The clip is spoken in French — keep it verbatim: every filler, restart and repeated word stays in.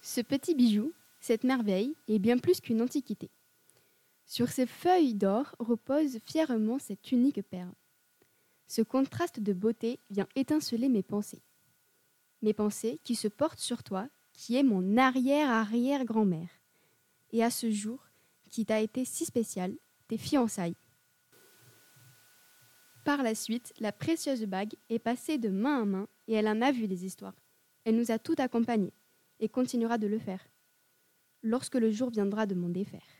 Ce petit bijou, cette merveille, est bien plus qu'une antiquité. Sur ces feuilles d'or repose fièrement cette unique perle. Ce contraste de beauté vient étinceler mes pensées. Mes pensées qui se portent sur toi, qui est mon arrière-arrière-grand-mère. Et à ce jour, qui t'a été si spécial, tes fiançailles. Par la suite, la précieuse bague est passée de main à main et elle en a vu des histoires. Elle nous a toutes accompagnés et continuera de le faire, lorsque le jour viendra de m'en défaire.